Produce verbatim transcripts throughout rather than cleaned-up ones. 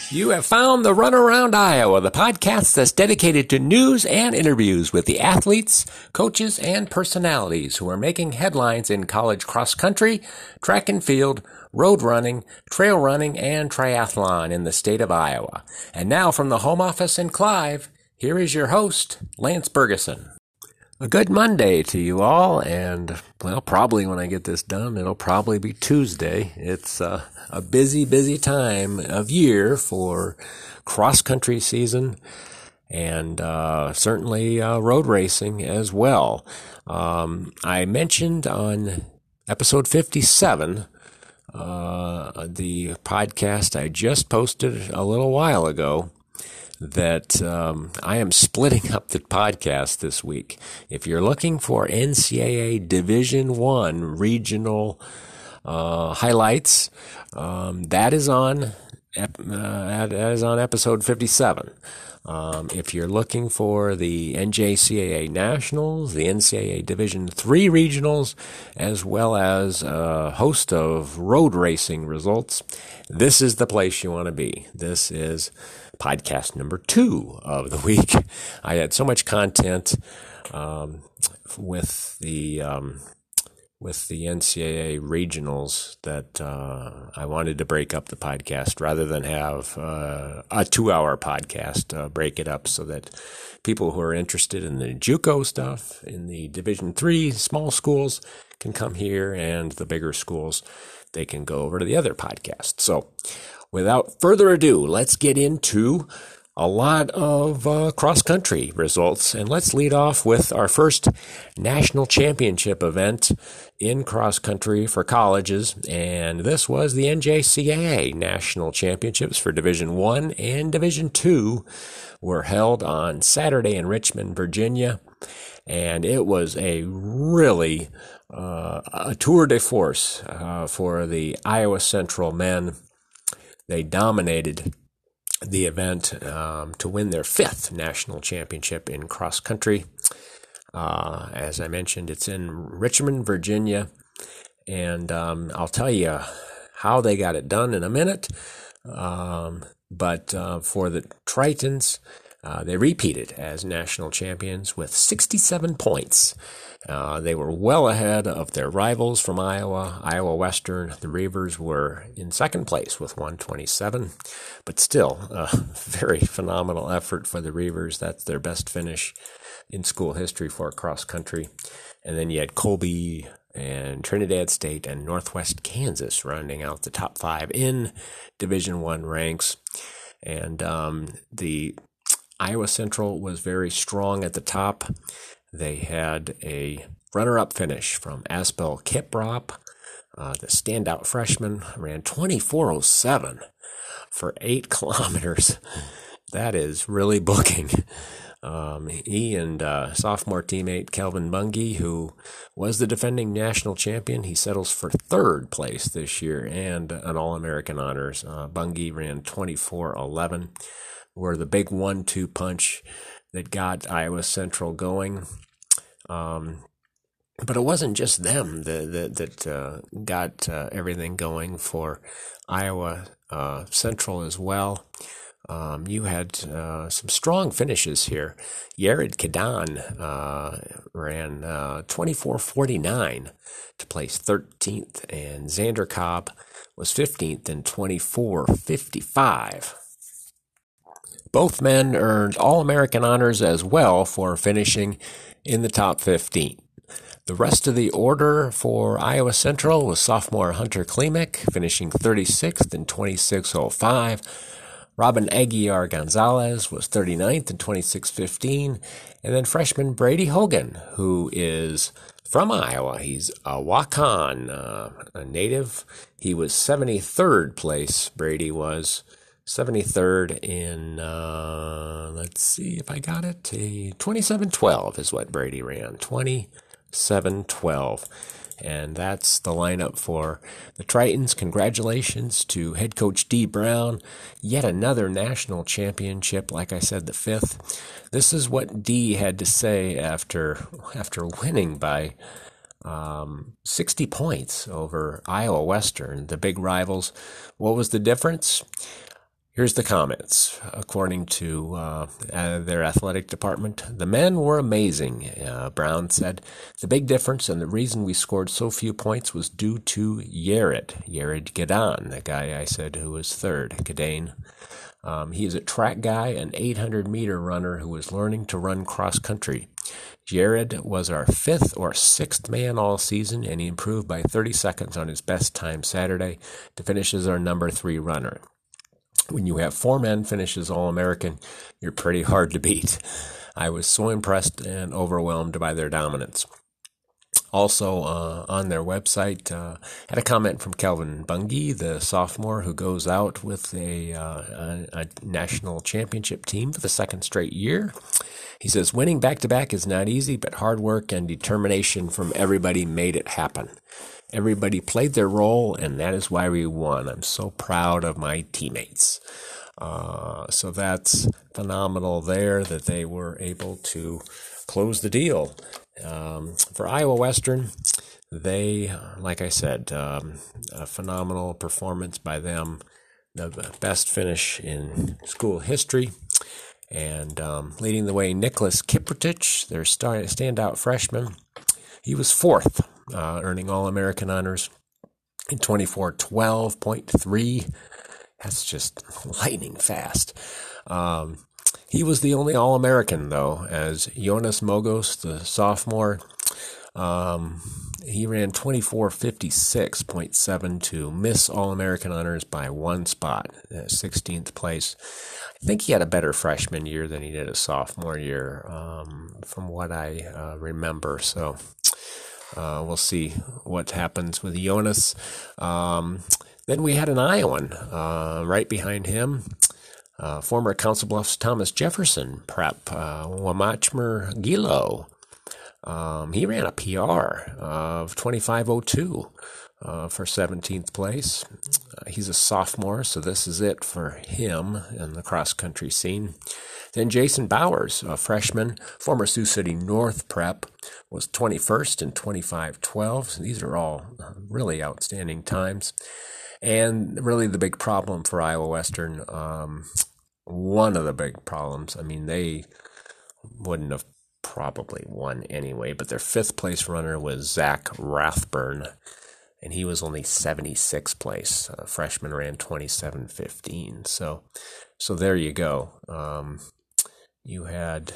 You have found the Runaround Iowa, the podcast that's dedicated to news and interviews with the athletes, coaches, and personalities who are making headlines in college cross country, track and field, road running, trail running, and triathlon in the state of Iowa. And now from the home office in Clive, here is your host, Lance Bergeson. A good Monday to you all, and, well, probably when I get this done, it'll probably be Tuesday. It's uh, a busy, busy time of year for cross-country season and uh, certainly uh, road racing as well. Um, I mentioned on episode fifty-seven, uh, the podcast I just posted a little while ago, that um, I am splitting up the podcast this week. If you're looking for N C double A Division One regional uh, highlights, um, that is on ep- uh, that is on episode fifty-seven. Um, if you're looking for the N J C A A Nationals, the N C double A Division Three regionals, as well as a host of road racing results, this is the place you want to be. This is podcast number two of the week. I had so much content um, with the um, with the N C double A regionals that uh, I wanted to break up the podcast rather than have uh, a two-hour podcast. Uh, break it up so that people who are interested in the JUCO stuff, in the Division Three small schools, can come here, and the bigger schools, they can go over to the other podcast. So, without further ado, let's get into a lot of uh, cross-country results, and let's lead off with our first national championship event in cross-country for colleges, and this was the N J C A A National Championships for Division One and Division Two were held on Saturday in Richmond, Virginia, and it was a really uh, a tour de force uh, for the Iowa Central men. They dominated the event um, to win their fifth national championship in cross country. Uh, as I mentioned, it's in Richmond, Virginia, and um, I'll tell you how they got it done in a minute. Um, but uh, for the Tritons, uh, they repeated as national champions with sixty-seven points. Uh, they were well ahead of their rivals from Iowa, Iowa Western. The Reavers were in second place with one twenty-seven, but still a very phenomenal effort for the Reavers. That's their best finish in school history for cross country. And then you had Colby and Trinidad State and Northwest Kansas rounding out the top five in Division One ranks. And um, the Iowa Central was very strong at the top. They had a runner-up finish from Asbel Kiprop. Uh, the standout freshman ran twenty-four oh seven for eight kilometers. That is really booking. Um, he and uh, sophomore teammate Kelvin Bungie, who was the defending national champion, he settles for third place this year and an All-American honors. Uh, Bungie ran twenty-four eleven, were the big one two punch that got Iowa Central going. Um, but it wasn't just them that that, that uh, got uh, everything going for Iowa uh, Central as well. Um, you had uh, some strong finishes here. Yared Kadan uh, ran uh, twenty-four forty-nine to place thirteenth, and Xander Cobb was fifteenth in twenty-four fifty-five. Both men earned All-American honors as well for finishing in the top fifteen. The rest of the order for Iowa Central was sophomore Hunter Klimek, finishing thirty-sixth in twenty-six oh five. Robin Aguiar Gonzalez was thirty-ninth in twenty-six fifteen. And then freshman Brady Hogan, who is from Iowa. He's a Waukon, uh, a native. He was seventy-third place, Brady was. seventy-third in, uh, let's see if I got it, a twenty-seven twelve is what Brady ran, twenty-seven twelve. And that's the lineup for the Tritons. Congratulations to head coach Dee Brown. Yet another national championship, like I said, the fifth. This is what Dee had to say after after winning by um, sixty points over Iowa Western, the big rivals. What was the difference? Here's the comments. According to uh, uh, their athletic department, the men were amazing. Uh, Brown said, the big difference and the reason we scored so few points was due to Yared, Yared Gidan, the guy I said who was third, Gedane. Um, he is a track guy, an eight hundred meter runner who is learning to run cross country. Jared was our fifth or sixth man all season, and he improved by thirty seconds on his best time Saturday to finish as our number three runner. When you have four men finish as All-American, you're pretty hard to beat. I was so impressed and overwhelmed by their dominance. Also, uh, on their website, uh, had a comment from Kelvin Bungie, the sophomore who goes out with a, uh, a, a national championship team for the second straight year. He says, winning back-to-back is not easy, but hard work and determination from everybody made it happen. Everybody played their role, and that is why we won. I'm so proud of my teammates. Uh, so that's phenomenal there that they were able to close the deal. Um, for Iowa Western, they, like I said, um, a phenomenal performance by them. The best finish in school history. And um, leading the way, Nicholas Kiprotich, their star- standout freshman. He was fourth, uh, earning All-American honors in twenty-four twelve point three. That's just lightning fast. Um, he was the only All-American, though, as Jonas Mogos, the sophomore, um, he ran twenty-four fifty-six point seven two, missed All-American honors by one spot, sixteenth place. I think he had a better freshman year than he did a sophomore year, um, from what I uh, remember. So uh, we'll see what happens with Jonas. Um, then we had an Iowan uh, right behind him. Uh, former Council Bluffs Thomas Jefferson prep, uh, Wamachmer Gilo. Um, he ran a P R of twenty-five oh two uh, for seventeenth place. Uh, he's a sophomore, so this is it for him in the cross-country scene. Then Jason Bowers, a freshman, former Sioux City North prep, was twenty-first in twenty-five twelve. So these are all really outstanding times. And really the big problem for Iowa Western, um, one of the big problems, I mean, they wouldn't have probably won anyway, but their fifth place runner was Zach Rathburn, and he was only seventy-sixth place. A freshman ran twenty-seven fifteen. So, so there you go. Um, you had,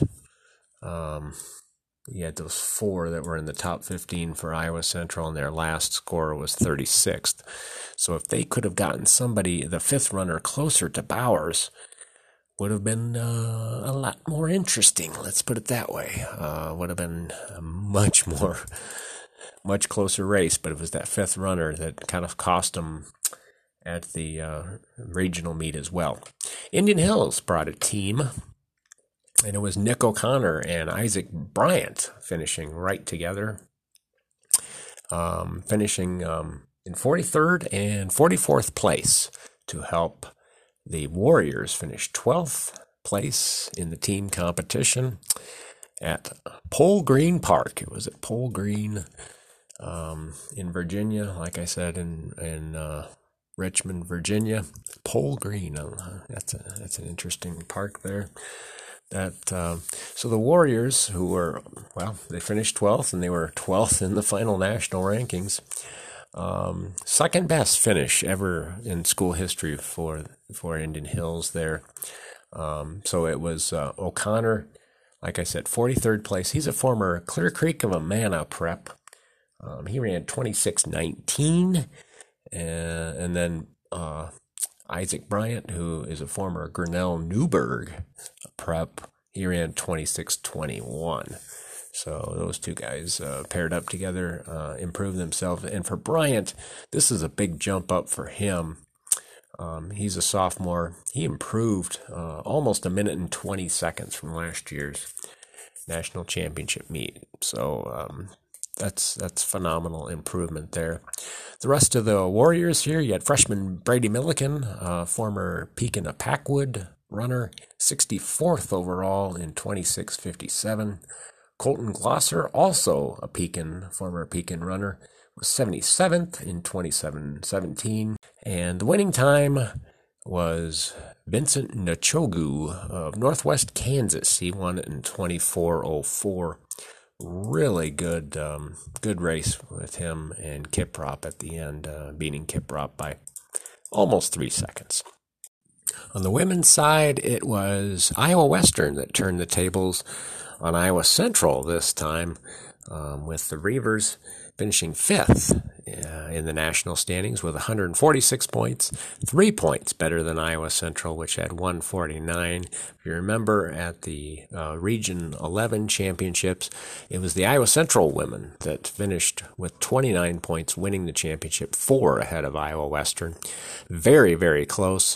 um, you had those four that were in the top fifteen for Iowa Central, and their last score was thirty-sixth. So if they could have gotten somebody, the fifth runner, closer to Bowers, would have been uh, a lot more interesting. Let's put it that way. Uh, would have been a much more, much closer race. But it was that fifth runner that kind of cost them at the uh, regional meet as well. Indian Hills brought a team, and it was Nick O'Connor and Isaac Bryant finishing right together, um, finishing um, in forty-third and forty-fourth place to help the Warriors finish twelfth place in the team competition at Pole Green Park. It was at Pole Green um, in Virginia, like I said, in in uh, Richmond, Virginia. Pole Green, uh, that's a that's an interesting park there. That uh, so the Warriors, who were, well, they finished twelfth, and they were twelfth in the final national rankings. Um, second best finish ever in school history for for Indian Hills there. Um, so it was uh, O'Connor, like I said, forty-third place. He's a former Clear Creek of Amana prep. Um, he ran twenty-six nineteen, and, and then uh, Isaac Bryant, who is a former Grinnell Newburgh prep, he ran twenty-six twenty-one. So those two guys uh, paired up together, uh, improved themselves. And for Bryant, this is a big jump up for him. Um, he's a sophomore. He improved uh, almost a minute and twenty seconds from last year's national championship meet. So um, that's that's phenomenal improvement there. The rest of the Warriors here, you had freshman Brady Milliken, uh, former Pekin of Packwood runner, sixty-fourth overall in twenty-six fifty-seven. Colton Glosser, also a Pekin, former Pekin runner, was seventy-seventh in twenty-seven seventeen. And the winning time was Vincent Nchogu of Northwest Kansas. He won it in twenty-four oh four. Really good um, good race with him and Kiprop at the end, uh, beating Kiprop by almost three seconds. On the women's side, it was Iowa Western that turned the tables on Iowa Central this time, um, with the Reavers finishing fifth uh, in the national standings with one hundred forty-six points, three points better than Iowa Central, which had one forty-nine. If you remember, at the uh, Region eleven championships, it was the Iowa Central women that finished with twenty-nine points, winning the championship, four ahead of Iowa Western. Very, very close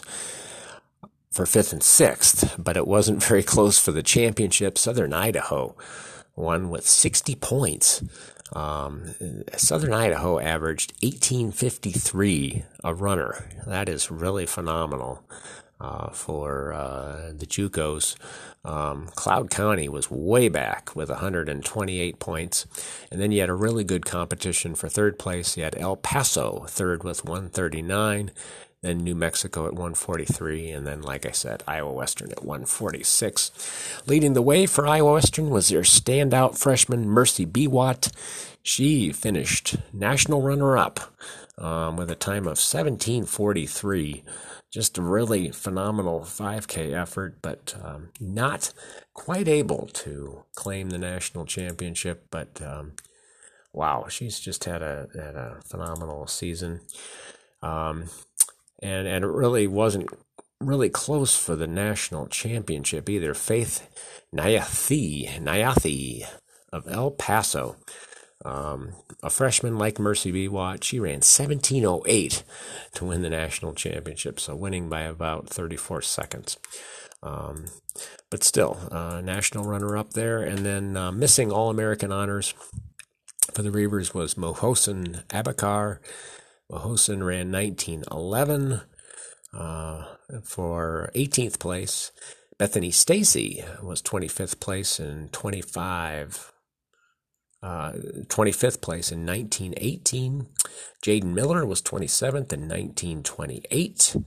for fifth and sixth, but it wasn't very close for the championship. Southern Idaho won with sixty points. Um, Southern Idaho averaged eighteen fifty-three a runner. That is really phenomenal uh, for uh, the JUCOs. Um, Cloud County was way back with one hundred twenty-eight points. And then you had a really good competition for third place. You had El Paso third with one thirty-nine. Then New Mexico at one forty-three, and then, like I said, Iowa Western at one forty-six. Leading the way for Iowa Western was their standout freshman, Mercy Biwott. She finished national runner-up um, with a time of seventeen forty-three. Just a really phenomenal five K effort, but um, not quite able to claim the national championship. But, um, wow, she's just had a, had a phenomenal season. Um, And and it really wasn't really close for the national championship either. Faith Nyathi, Nyathi of El Paso, um, a freshman like Mercy Biwott, she ran seventeen oh eight to win the national championship, so winning by about thirty-four seconds. Um, but still, uh, national runner-up there. And then uh, missing All-American honors for the Reavers was Mohosen Abakar. Mohosen ran nineteen eleven uh, for eighteenth place. Bethany Stacy was twenty-fifth place in twenty-five, uh, twenty-fifth place in nineteen eighteen. Jaden Miller was twenty-seventh in nineteen twenty-eight.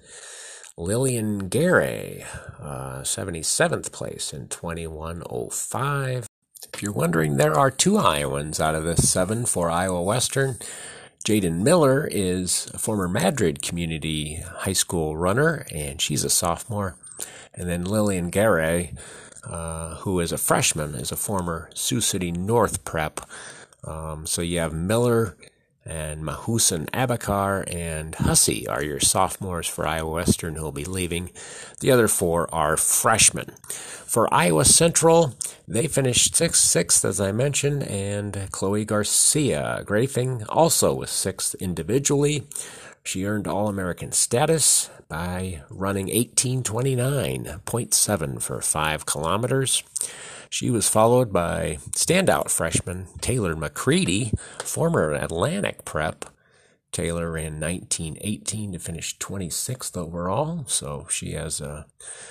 Lillian Gary, uh, seventy-seventh place in twenty-one oh five. If you're wondering, there are two Iowans out of the seven for Iowa Western. Jaden Miller is a former Madrid Community High School runner, and she's a sophomore. And then Lillian Gary, uh, who is a freshman, is a former Sioux City North prep. Um, so you have Miller and Mahusen Abakar and Hussey are your sophomores for Iowa Western who will be leaving. The other four are freshmen. For Iowa Central, they finished sixth, sixth as I mentioned, and Chloe Garcia Grafing also was sixth individually. She earned All-American status by running eighteen twenty-nine point seven for five kilometers. She was followed by standout freshman Taylor McCready, former Atlantic prep. Taylor ran nineteen eighteen to finish twenty-sixth overall, so she has a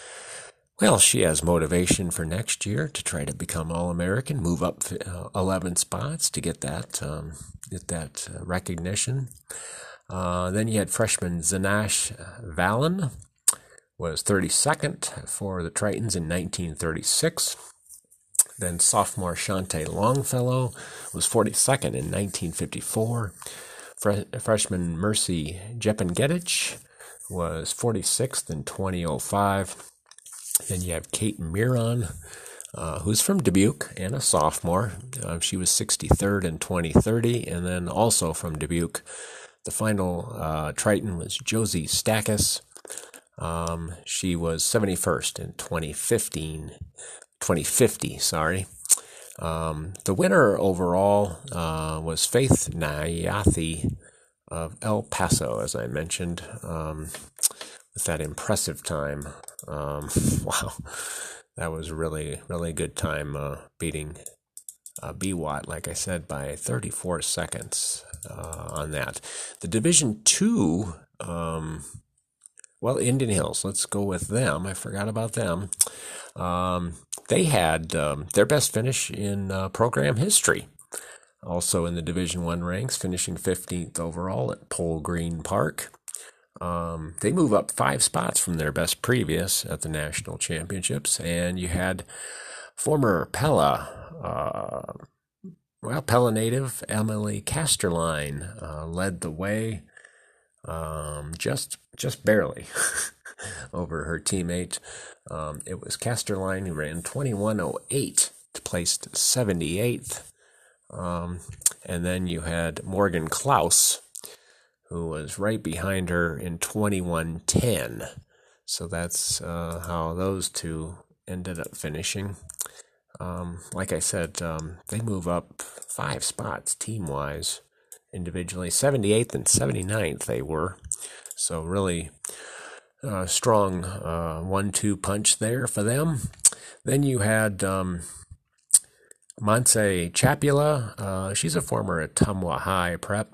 well, she has motivation for next year to try to become All-American, move up eleven spots to get that um, get that uh, recognition. Uh, then you had freshman Zanash Valen, was thirty-second for the Tritons in nineteen thirty-six. Then sophomore Shante Longfellow was forty-second in nineteen fifty-four. Fre- freshman Mercy Jepengedich was forty-sixth in twenty oh five. Then you have Kate Miron, uh, who's from Dubuque and a sophomore. Uh, she was sixty-third in twenty thirty. And then also from Dubuque, the final uh, Triton was Josie Stackus. Um, she was seventy-first in twenty fifteen. twenty fifty, sorry. Um, the winner overall uh, was Faith Nyathi of El Paso, as I mentioned, um, with that impressive time. Um, wow, that was really, really good time uh, beating uh, Biwott, like I said, by thirty-four seconds uh, on that. The Division Two, um, well, Indian Hills, let's go with them. I forgot about them. Um, they had um, their best finish in uh, program history. Also in the Division One ranks, finishing fifteenth overall at Pole Green Park. Um, they move up five spots from their best previous at the national championships, and you had former Pella, uh, well, Pella native Emily Casterline uh, led the way, um, just just barely over her teammate. Um, it was Casterline who ran twenty-one oh eight to place seventy-eighth, um, and then you had Morgan Klaus, who was right behind her in twenty-one ten. So that's uh, how those two ended up finishing. Um, like I said, um, they move up five spots team-wise. Individually, seventy-eighth and seventy-ninth they were. So really uh, strong uh, one two punch there for them. Then you had um, Montse Chapula. Uh, she's a former Ottumwa High prep.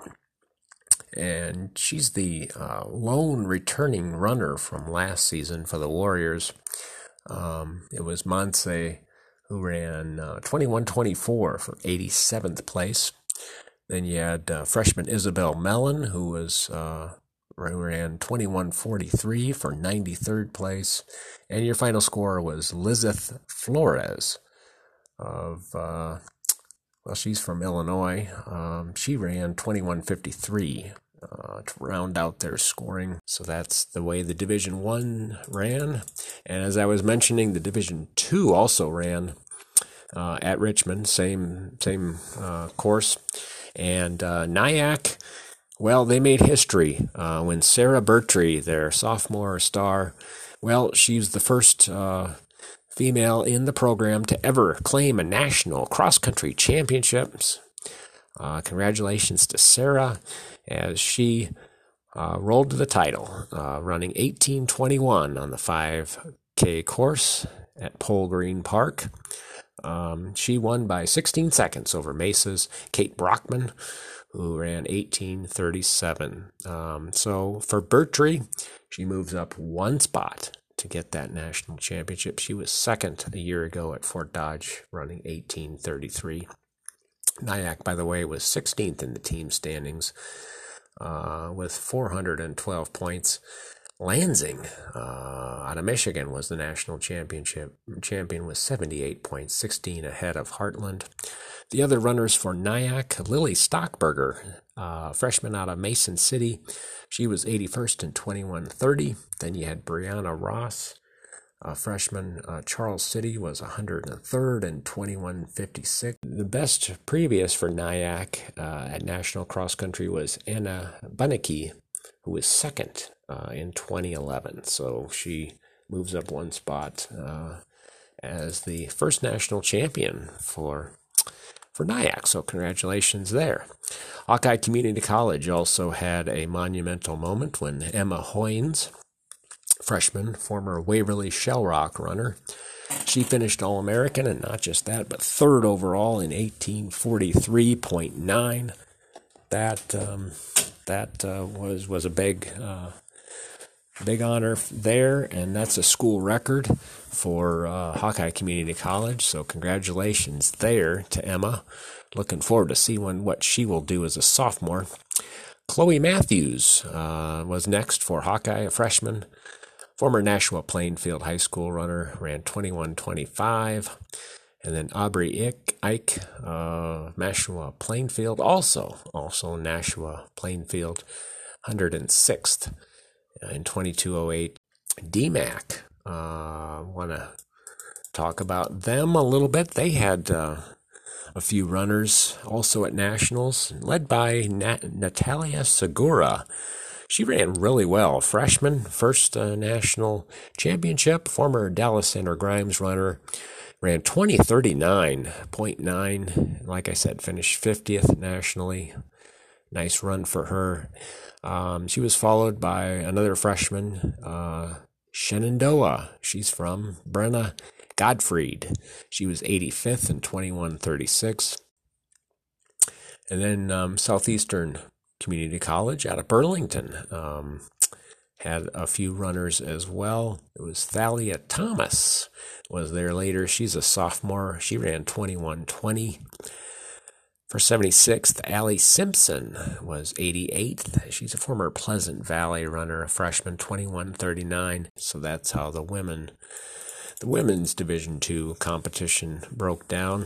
And she's the uh, lone returning runner from last season for the Warriors. Um, it was Montse who ran uh, twenty-one twenty-four for eighty-seventh place. Then you had uh, freshman Isabel Mellon, who was uh, ran twenty-one forty-three for ninety-third place. And your final score was Lizeth Flores of, uh, well, she's from Illinois. Um, she ran twenty-one fifty-three uh, to round out their scoring. So that's the way the Division One ran. And as I was mentioning, the Division Two also ran uh, at Richmond, same same uh, course. And uh, Nyack, well, they made history uh, when Sarah Bertree, their sophomore star, well, she's the first uh, female in the program to ever claim a national cross-country championships. Uh, congratulations to Sarah as she uh, rolled to the title, uh, running eighteen twenty-one on the five K course at Pole Green Park. Um, she won by sixteen seconds over Mesa's Kate Brockman, who ran eighteen thirty-seven. Um, so for Bertree, she moves up one spot to get that national championship. She was second a year ago at Fort Dodge, running eighteen thirty-three. Nyack, by the way, was sixteenth in the team standings uh, with four hundred twelve points. Lansing, uh, out of Michigan, was the national championship champion with seventy-eight points, sixteen ahead of Heartland. The other runners for Nyack, Lily Stockberger, uh, freshman out of Mason City. She was eighty-first in twenty-one thirty. Then you had Brianna Ross, a freshman. Uh, Charles City was one hundred third in twenty-one fifty-six. The best previous for Nyack uh, at National Cross Country was Anna Bunnicki, who was second uh, in twenty eleven. So she moves up one spot uh, as the first national champion for for Nyack. So congratulations there. Hawkeye Community College also had a monumental moment when Emma Hoynes, freshman, former Waverly Shell Rock runner, she finished All-American, and not just that, but third overall in eighteen forty-three point nine. That um, that uh, was was a big uh, big honor there, and that's a school record for uh, Hawkeye Community College. So congratulations there to Emma. Looking forward to see when, what she will do as a sophomore. Chloe Matthews uh, was next for Hawkeye, a freshman. Former Nashua Plainfield High School runner, ran twenty-one twenty-five. And then Aubrey Ike, Ike uh, Nashua Plainfield, also, also Nashua Plainfield, one hundred sixth in twenty-two oh eight. D MAC, uh, want to talk about them a little bit. They had uh, a few runners also at Nationals, led by Nat- Natalia Segura. She ran really well. Freshman, first uh, national championship, former Dallas Center Grimes runner, ran twenty thirty-nine point nine. Like I said, finished fiftieth nationally. Nice run for her. Um, she was followed by another freshman, uh, Shenandoah. She's from Brenna Gottfried. She was eighty-fifth in twenty-one thirty-six. And then um, Southeastern Community College out of Burlington um, had a few runners as well. It was Thalia Thomas was there later. She's a sophomore. She ran twenty-one twenty. For seventy-sixth, Allie Simpson was eighty-eighth. She's a former Pleasant Valley runner, a freshman, twenty-one thirty-nine. So that's how the women, the women's Division two competition broke down.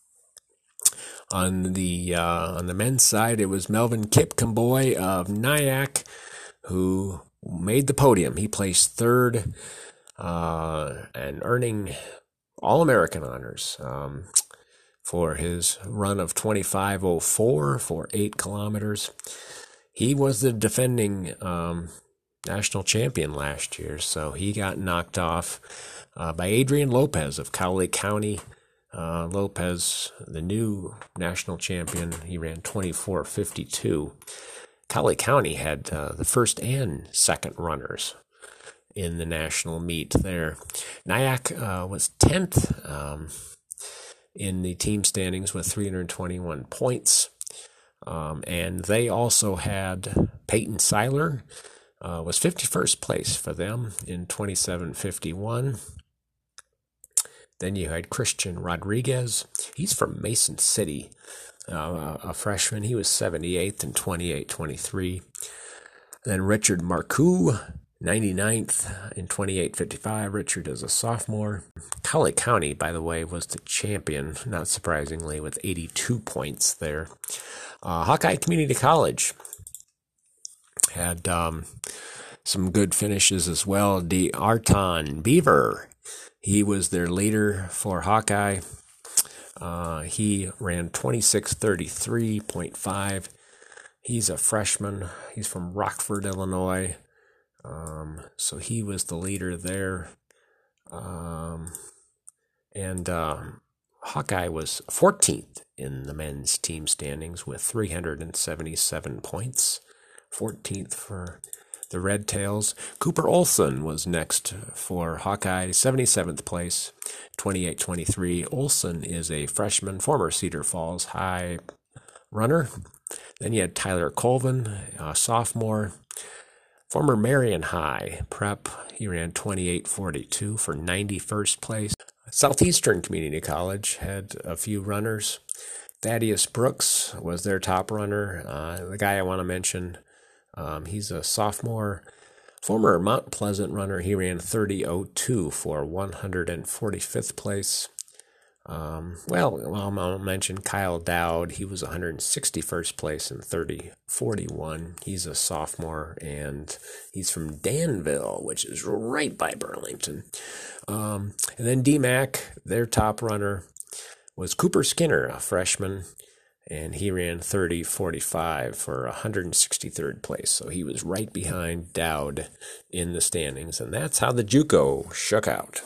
On the uh, on the men's side, it was Melvin Kipcomboy of Nyack who made the podium. He placed third uh, and earning All-American honors um, for his run of twenty-five oh four for eight kilometers. He was the defending um, national champion last year, so he got knocked off uh, by Adrian Lopez of Cowley County. Uh, Lopez, the new national champion, he ran twenty-four fifty-two. Cowley County had uh, the first and second runners in the national meet there. Nyack uh, was tenth um, in the team standings with three hundred twenty-one points. Um, and they also had Peyton Seiler, uh, was fifty-first place for them in twenty-seven fifty-one. Then you had Christian Rodriguez. He's from Mason City, uh, a freshman. He was seventy-eighth in twenty-eight twenty-three. Then Richard Marcoux, ninety-ninth in twenty-eight fifty-five. Richard is a sophomore. Cowley County, by the way, was the champion, not surprisingly, with eighty-two points there. Uh, Hawkeye Community College had um, some good finishes as well. D'Arton Beaver, he was their leader for Hawkeye. Uh, he ran twenty-six thirty-three point five. He's a freshman. He's from Rockford, Illinois. Um, so he was the leader there. Um, and uh, Hawkeye was fourteenth in the men's team standings with three hundred seventy-seven points. fourteenth for the Red Tails. Cooper Olson was next for Hawkeye, seventy-seventh place, twenty-eight twenty-three. Olson is a freshman, former Cedar Falls High runner. Then you had Tyler Colvin, a sophomore, former Marion High prep. He ran twenty-eight forty-two for ninety-first place. Southeastern Community College had a few runners. Thaddeus Brooks was their top runner. Uh, the guy I want to mention, um, he's a sophomore, former Mount Pleasant runner. He ran thirty oh two for one hundred forty-fifth place. Um, well, I'll mention Kyle Dowd. He was one hundred sixty-first place in thirty forty-one. He's a sophomore, and he's from Danville, which is right by Burlington. Um, and then D MAC, their top runner, was Cooper Skinner, a freshman, and he ran thirty forty-five for one hundred sixty-third place. So he was right behind Dowd in the standings, and that's how the JUCO shook out.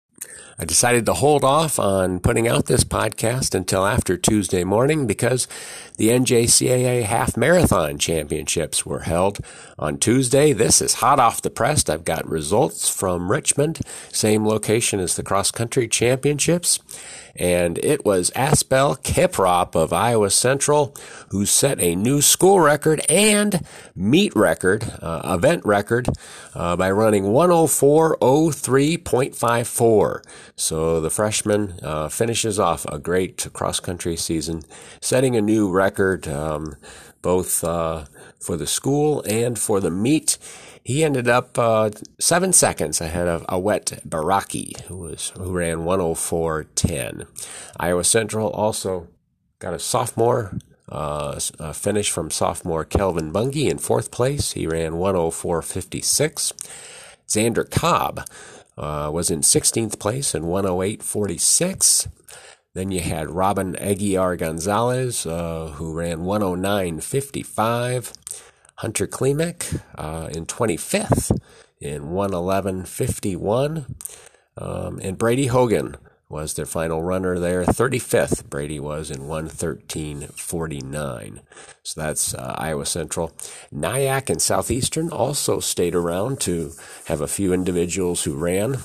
I decided to hold off on putting out this podcast until after Tuesday morning because the N J C A A Half Marathon Championships were held on Tuesday. This is hot off the press. I've got results from Richmond, same location as the Cross Country Championships. And it was Asbel Kiprop of Iowa Central who set a new school record and meet record, uh, event record, uh, by running one oh four oh three point five four. So the freshman uh, finishes off a great cross-country season, setting a new record um, both uh, for the school and for the meet. He ended up uh, seven seconds ahead of Awet Baraki, who was who ran one oh four ten. Iowa Central also got a sophomore uh, a finish from sophomore Kelvin Bungie in fourth place. He ran one oh four fifty-six. Xander Cobb uh, was in sixteenth place in one oh eight forty-six. Then you had Robin Aguiar Gonzalez, uh, who ran one oh nine fifty-five. Hunter Klimek uh, in twenty-fifth in one eleven fifty-one. Um, and Brady Hogan was their final runner there. thirty-fifth Brady was in one thirteen forty-nine. So that's uh, Iowa Central. Nyack and Southeastern also stayed around to have a few individuals who ran.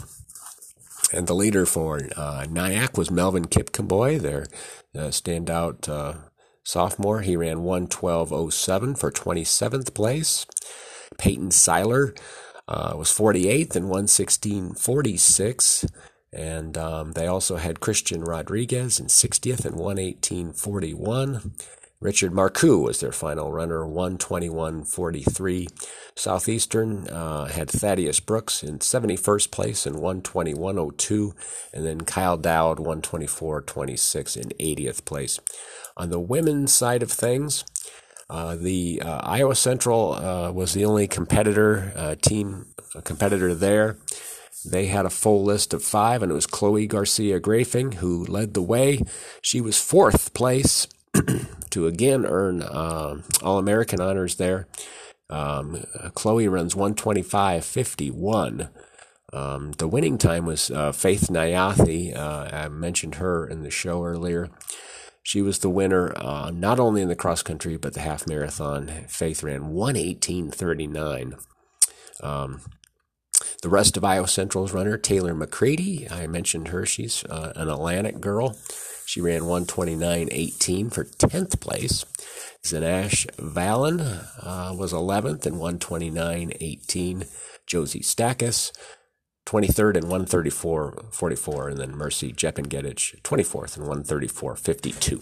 And the leader for uh, Nyack was Melvin Kipcomboy, their uh, standout uh sophomore. He ran one twelve oh seven for twenty-seventh place. Peyton Seiler uh, was forty-eighth in one sixteen forty-six. And um, they also had Christian Rodriguez in sixtieth and one eighteen forty-one. Richard Marcoux was their final runner, one twenty-one forty-three. Southeastern uh, had Thaddeus Brooks in seventy-first place in one twenty-one oh two, and then Kyle Dowd, one twenty-four twenty-six in eightieth place. On the women's side of things, uh, the uh, Iowa Central uh, was the only competitor, uh, team uh, competitor there. They had a full list of five, and it was Chloe Garcia Grafing who led the way. She was fourth place to again earn uh, All-American honors there. Um, Chloe runs one twenty-five fifty-one. Um, the winning time was uh, Faith Nyathi. Uh, I mentioned her in the show earlier. She was the winner uh, not only in the cross country but the half marathon. Faith ran one eighteen thirty-nine. Um, The rest of Iowa Central's runner, Taylor McCready, I mentioned her. She's uh, an Atlantic girl. She ran one twenty-nine eighteen for tenth place. Zanash Valen uh, was eleventh in one twenty-nine eighteen. Josie Stackis, twenty-third in one thirty-four forty-four. And then Mercy Jepengedich, twenty-fourth in one thirty-four fifty-two.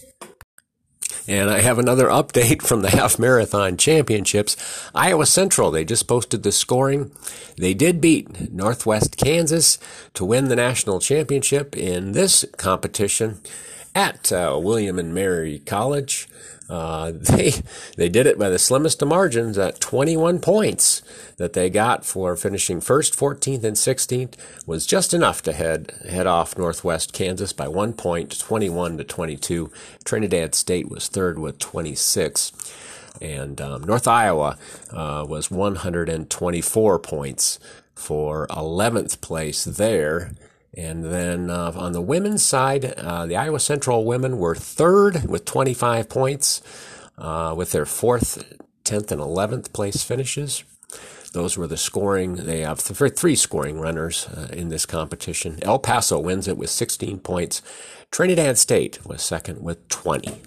And I have another update from the Half Marathon Championships. Iowa Central, they just posted the scoring. They did beat Northwest Kansas to win the national championship in this competition at uh, William and Mary College. Uh, they they did it by the slimmest of margins at twenty-one points that they got for finishing first, fourteenth, and sixteenth was just enough to head head off Northwest Kansas by one point, twenty-one to twenty-two. Trinidad State was third with twenty-six, and um, North Iowa uh, was one hundred twenty-four points for eleventh place there. And then uh, on the women's side, uh, the Iowa Central women were third with twenty-five points uh, with their fourth, tenth, and eleventh place finishes. Those were the scoring. They have th- three scoring runners uh, in this competition. El Paso wins it with sixteen points. Trinidad State was second with twenty.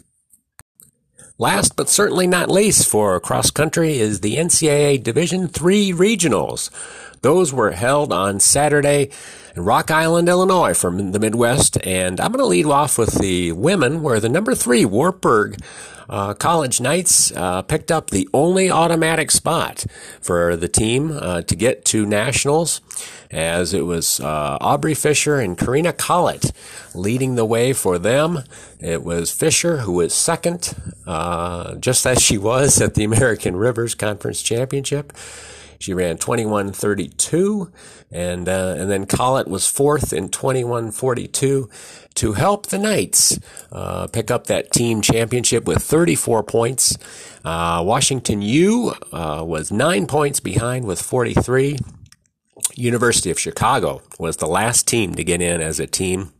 Last but certainly not least for cross country is the N C double A Division three Regionals. Those were held on Saturday in Rock Island, Illinois from the Midwest. And I'm going to lead off with the women, where the number three Wartburg uh, College Knights uh, picked up the only automatic spot for the team uh, to get to nationals, as it was uh, Aubrey Fisher and Karina Collett leading the way for them. It was Fisher who was second, uh, just as she was at the American Rivers Conference Championship. She ran twenty-one thirty-two, and uh, and then Collett was fourth in twenty-one forty-two to help the Knights uh, pick up that team championship with thirty-four points. Uh, Washington U uh, was nine points behind with forty-three. University of Chicago was the last team to get in as a team.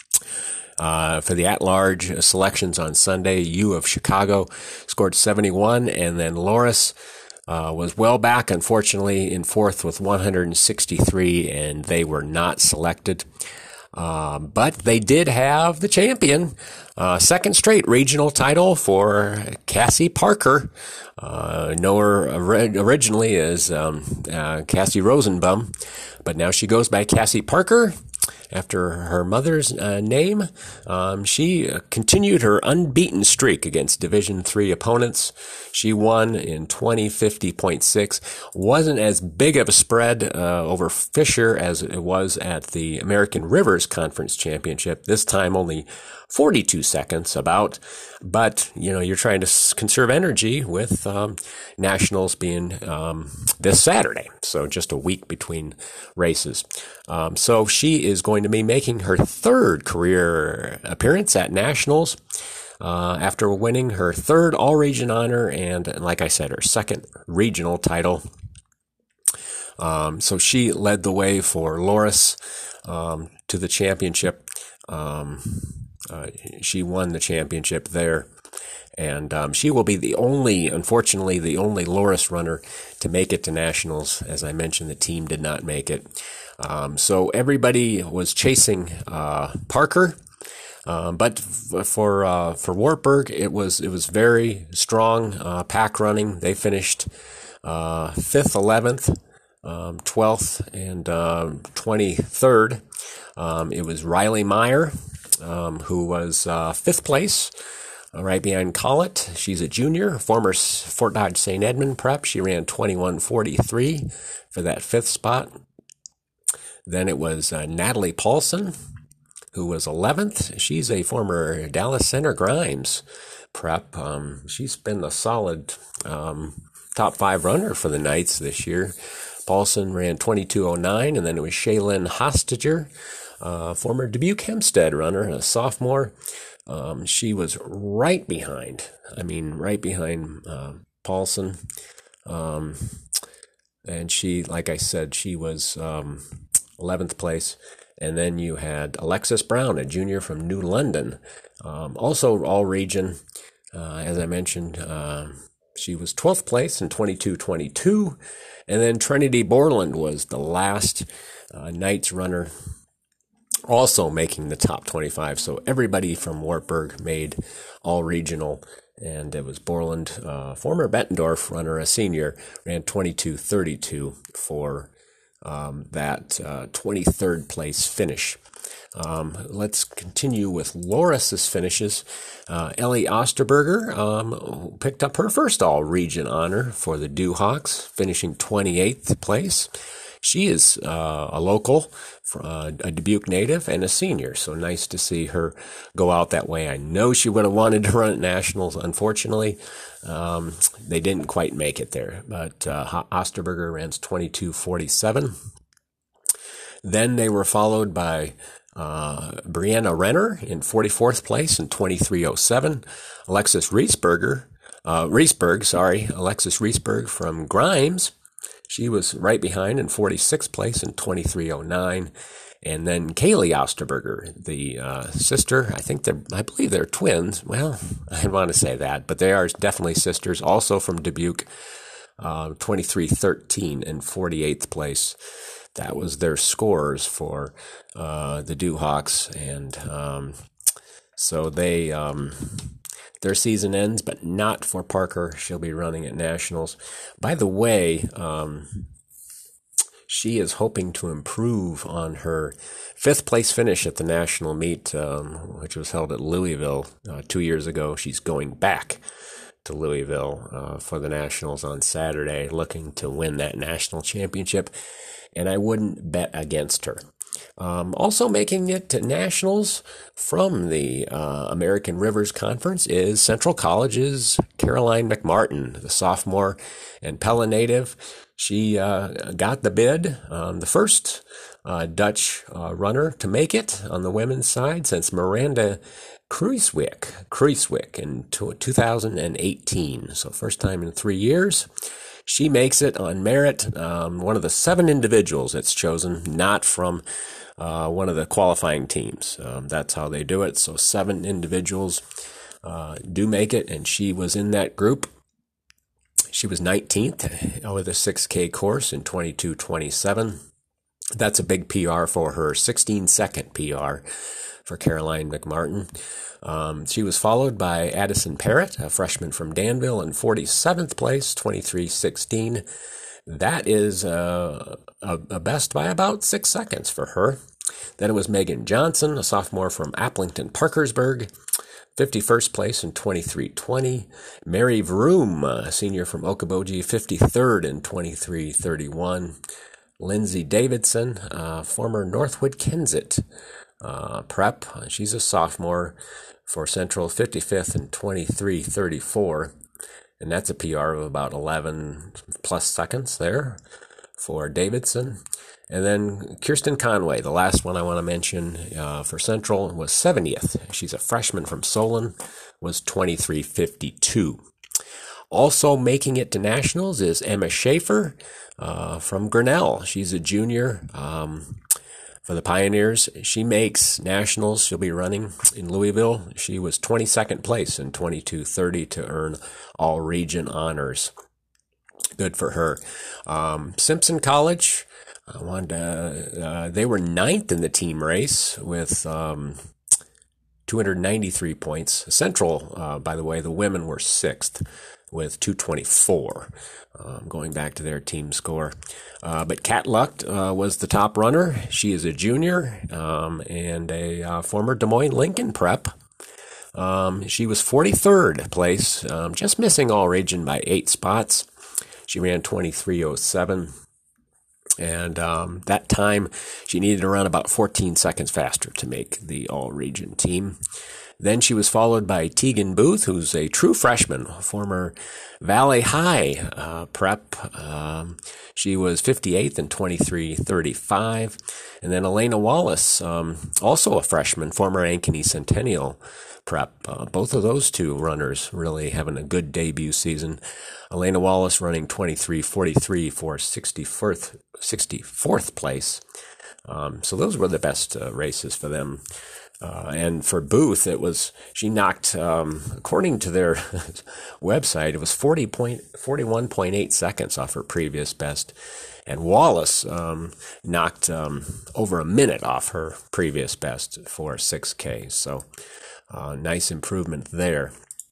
Uh, for the at-large selections on Sunday, U of Chicago scored seventy-one, and then Loras Uh, was well back, unfortunately, in fourth with one hundred sixty-three, and they were not selected. Uh, but they did have the champion, uh, second straight regional title for Cassie Parker. Uh, know her originally as um, uh, Cassie Rosenbaum, but now she goes by Cassie Parker after her mother's uh, name. Um, she uh, continued her unbeaten streak against Division three opponents. She won in twenty fifty point six. Wasn't as big of a spread uh, over Fisher as it was at the American Rivers Conference Championship. This time only forty-two seconds about, but you know, you're trying to conserve energy with um, nationals being um, this Saturday, so just a week between races. Um, so she is going to be making her third career appearance at nationals uh, after winning her third all-region honor and, like I said, her second regional title. Um, so she led the way for Loras um, to the championship. Um, Uh, she won the championship there, and um, she will be the only, unfortunately, the only Loras runner to make it to nationals. As I mentioned, the team did not make it. Um, so everybody was chasing uh, Parker, um, but f- for uh, for Wartburg, it was it was very strong uh, pack running. They finished uh, fifth, eleventh, um, twelfth, and uh, twenty-third. Um, it was Riley Meyer, um, who was uh, fifth place, uh, right behind Collett. She's a junior, former Fort Dodge Saint Edmund prep. She ran twenty-one forty-three for that fifth spot. Then it was uh, Natalie Paulson, who was eleventh. She's a former Dallas Center Grimes prep. Um, she's been a solid um, top five runner for the Knights this year. Paulson ran twenty-two oh nine, and then it was Shaylin Hostager, uh, former Dubuque Hempstead runner, a sophomore. Um, she was right behind, I mean, right behind uh, Paulson. Um, and she, like I said, she was um, eleventh place. And then you had Alexis Brown, a junior from New London, um, also all region. Uh, as I mentioned, uh, she was twelfth place in twenty-two twenty-two. And then Trinity Borland was the last uh, Knights runner, also making the top twenty-five. So everybody from Wartburg made all regional. And it was Borland, uh, former Bettendorf runner, a senior, ran twenty-two thirty-two for um, that uh, twenty-third place finish. Um, let's continue with Loris's finishes. Uh, Ellie Osterberger um, picked up her first all-region honor for the Dewhawks, finishing twenty-eighth place. She is uh, a local, uh, a Dubuque native, and a senior, so nice to see her go out that way. I know she would have wanted to run at Nationals. Unfortunately, um, they didn't quite make it there, but uh, Osterberger ran twenty-two forty-seven. Then they were followed by Uh, Brianna Renner in forty-fourth place in twenty-three oh seven. Alexis Riesberger, uh, Riesberg, sorry, Alexis Riesberg from Grimes. She was right behind in forty-sixth place in twenty-three oh nine. And then Kaylee Osterberger, the uh, sister, I think they're, I believe they're twins. Well, I didn't want to say that, but they are definitely sisters, also from Dubuque, uh, twenty-three thirteen in forty-eighth place. That was their scores for uh, the Dewhawks, and um, so they um, their season ends, but not for Parker. She'll be running at Nationals. By the way, um, she is hoping to improve on her fifth place finish at the national meet, um, which was held at Louisville uh, two years ago. She's going back to Louisville uh, for the Nationals on Saturday, looking to win that national championship. And I wouldn't bet against her. Um, also making it to Nationals from the uh, American Rivers Conference is Central College's Caroline McMartin, the sophomore and Pella native. She uh, got the bid, um, the first uh, Dutch uh, runner to make it on the women's side since Miranda Kruiswijk, Kruiswijk in two thousand eighteen. So first time in three years. She makes it on merit, um, one of the seven individuals that's chosen, not from uh, one of the qualifying teams. Um, that's how they do it. So seven individuals uh, do make it, and she was in that group. She was nineteenth with a six K course in twenty-two twenty-seven. That's a big P R for her, sixteen-second P R for Caroline McMartin. Um, she was followed by Addison Parrott, a freshman from Danville, in forty-seventh place, twenty-three sixteen. That is uh, a, a best by about six seconds for her. Then it was Megan Johnson, a sophomore from Applington Parkersburg, fifty-first place in twenty-three twenty. Mary Vroom, a senior from Okoboji, fifty-third in twenty-three thirty-one. Lindsay Davidson, uh, former Northwood Kensett uh, prep. She's a sophomore for Central, fifty-fifth in twenty-three thirty-four. And that's a P R of about eleven plus seconds there for Davidson. And then Kirsten Conway, the last one I want to mention uh, for Central, was seventieth. She's a freshman from Solon, was twenty-three fifty-two. Also making it to Nationals is Emma Schaefer uh, from Grinnell. She's a junior um, for the Pioneers. She makes Nationals. She'll be running in Louisville. She was twenty-second place in twenty-two thirty to earn all region honors. Good for her. Um, Simpson College, I wanted to, uh, they were ninth in the team race with um, two hundred ninety-three points. Central, uh, by the way, the women were sixth. with two twenty-four, um, going back to their team score. Uh, but Kat Lucht uh, was the top runner. She is a junior um, and a uh, former Des Moines Lincoln prep. Um, she was forty-third place, um, just missing all region by eight spots. She ran twenty-three oh seven. And um, that time, she needed to run about fourteen seconds faster to make the all-region team. Then she was followed by Tegan Booth, who's a true freshman, former Valley High uh, prep. Um, she was fifty-eighth in twenty-three thirty-five. And then Elena Wallace, um, also a freshman, former Ankeny Centennial prep. Uh, both of those two runners really having a good debut season. Elena Wallace running twenty-three forty-three for sixty-fourth, sixty-fourth place. Um, so those were the best uh, races for them. Uh, and for Booth, it was, she knocked, um, according to their website, it was forty point, forty-one point eight seconds off her previous best. And Wallace um, knocked um, over a minute off her previous best for six K. So uh, nice improvement there.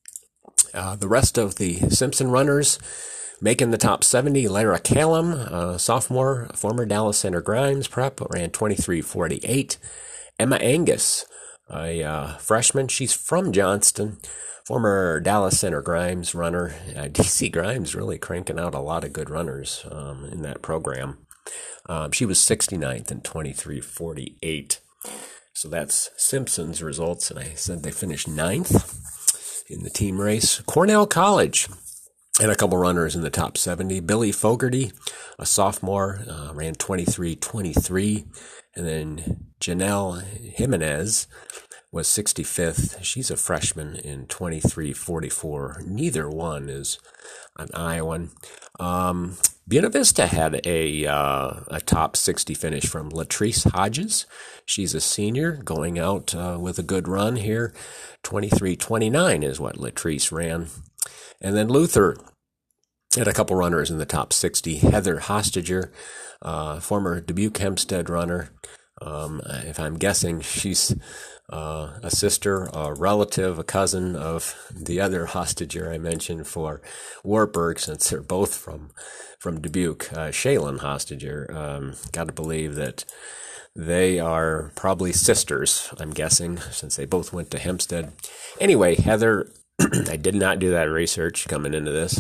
Uh, the rest of the Simpson runners making the top seventy, Lara Callum, uh, sophomore, former Dallas Center Grimes prep, ran twenty-three forty-eight. Emma Angus, a uh, freshman, she's from Johnston, former Dallas Center Grimes runner. Uh, D C Grimes really cranking out a lot of good runners um, in that program. Um, she was sixty-ninth in twenty-three forty-eight. So that's Simpson's results, and I said they finished ninth in the team race. Cornell College had a couple runners in the top seventy. Billy Fogarty, a sophomore, uh, ran twenty-three twenty-three. And then Janelle Jimenez was sixty-fifth. She's a freshman in twenty-three forty-four. Neither one is an Iowan. Um, Buena Vista had a uh, a top sixty finish from Latrice Hodges. She's a senior going out uh, with a good run here. twenty-three twenty-nine is what Latrice ran. And then Luther had a couple runners in the top sixty. Heather Hostager, uh, former Dubuque Hempstead runner. Um, if I'm guessing, she's uh, a sister, a relative, a cousin of the other Hostager I mentioned for Wartburg, since they're both from from Dubuque. Uh, Shaylin Hostager. Um, got to believe that they are probably sisters, I'm guessing, since they both went to Hempstead. Anyway, Heather, I did not do that research coming into this.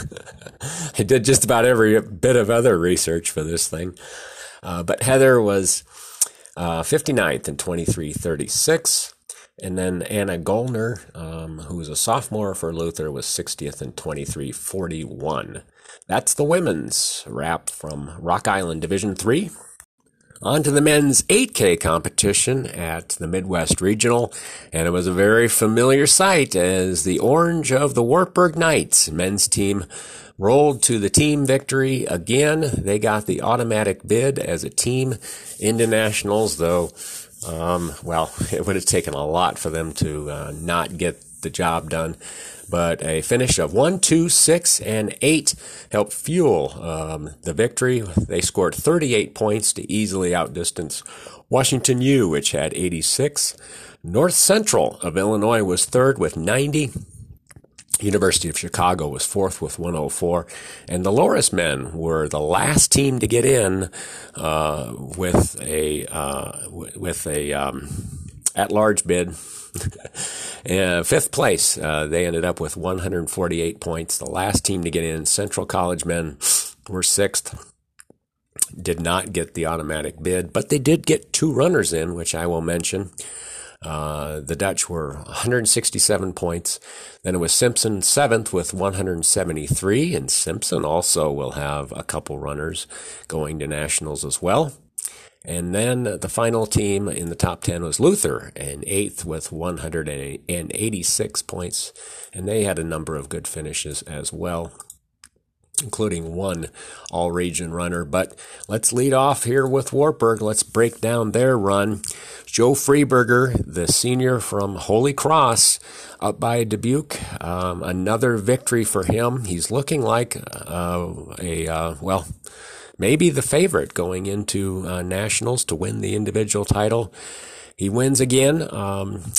I did just about every bit of other research for this thing. Uh, but Heather was uh, fifty-ninth in twenty-three thirty-six. And then Anna Gollner, um, who was a sophomore for Luther, was sixtieth in twenty-three forty-one. That's the women's wrap from Rock Island Division three. On to the men's eight K competition at the Midwest Regional, and it was a very familiar sight as the orange of the Wartburg Knights men's team rolled to the team victory again. They got the automatic bid as a team into nationals, though, um, well, it would have taken a lot for them to uh, not get the job done. But a finish of one, two, six, and eight helped fuel um, the victory. They scored thirty-eight points to easily outdistance Washington U, which had eighty-six. North Central of Illinois was third with ninety. University of Chicago was fourth with one oh four. And the Loras men were the last team to get in uh, with a uh, with a um, at-large bid. uh, fifth place, uh, they ended up with one hundred forty-eight points. The last team to get in, Central College men, were sixth. Did not get the automatic bid, but they did get two runners in, which I will mention. Uh, the Dutch were one hundred sixty-seven points. Then it was Simpson seventh with one hundred seventy-three, and Simpson also will have a couple runners going to nationals as well. And then the final team in the top ten was Luther, and eighth with one hundred eighty-six points. And they had a number of good finishes as well, including one all-region runner. But let's lead off here with Wartburg. Let's break down their run. Joe Freeberger, the senior from Holy Cross, up by Dubuque. Um, another victory for him. He's looking like uh, a, uh, well... maybe the favorite going into uh, nationals to win the individual title. He wins again. Um,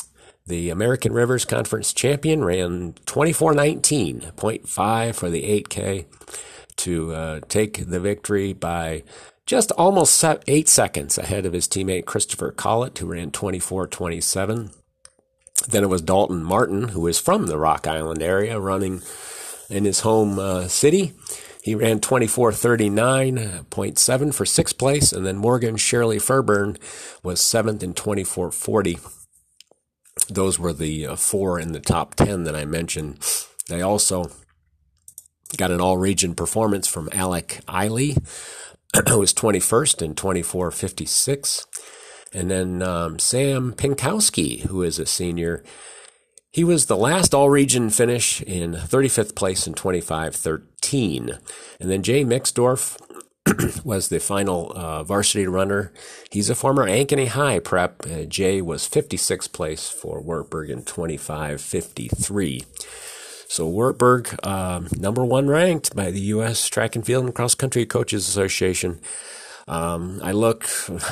The American Rivers Conference champion ran twenty-four nineteen point five for the eight K to uh, take the victory by just almost eight seconds ahead of his teammate Christopher Collett, who ran twenty-four twenty-seven. Then it was Dalton Martin, who is from the Rock Island area, running in his home uh, city. He ran twenty-four thirty-nine point seven for sixth place, and then Morgan Shirley Fairburn was seventh in twenty-four forty. Those were the uh, four in the top ten that I mentioned. They also got an all-region performance from Alec Eiley, who was twenty-first in twenty-four fifty-six. And then um, Sam Pinkowski, who is a senior, he was the last all-region finish in thirty-fifth place in twenty-five thirteen. And then Jay Mixdorf was the final uh, varsity runner. He's a former Ankeny High prep. Uh, Jay was fifty-sixth place for Wartburg in twenty-five fifty-three. So Wartburg, um, number one ranked by the U S Track and Field and Cross Country Coaches Association. Um, I look...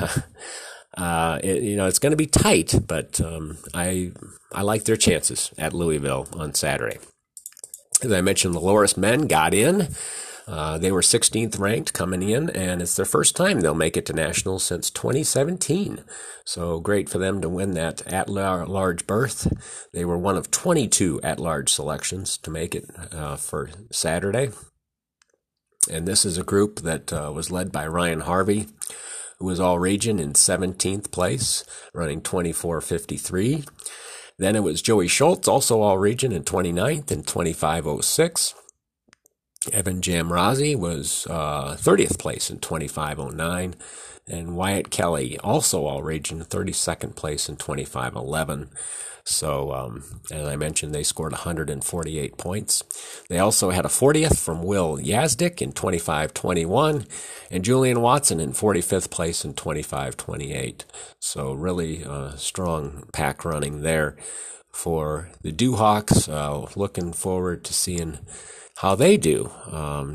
Uh, it, you know, it's going to be tight, but um, I I like their chances at Louisville on Saturday. As I mentioned, the Loras men got in. Uh, they were sixteenth ranked coming in, and it's their first time they'll make it to nationals since twenty seventeen. So great for them to win that at-large berth. They were one of twenty-two at-large selections to make it uh, for Saturday. And this is a group that uh, was led by Ryan Harvey, who was all-region in seventeenth place, running twenty-four fifty-three. Then it was Joey Schultz, also all-region in twenty-ninth in twenty-five oh six. Evan Jamrazi was uh, thirtieth place in twenty-five oh nine. And Wyatt Kelly, also all-region, thirty-second place in twenty-five eleven. So, um, as I mentioned, they scored one hundred forty-eight points. They also had a fortieth from Will Yazdick in twenty-five twenty-one, and Julian Watson in forty-fifth place in twenty-five twenty-eight. So really uh, strong pack running there for the Dewhawks. Uh, looking forward to seeing how they do. Um,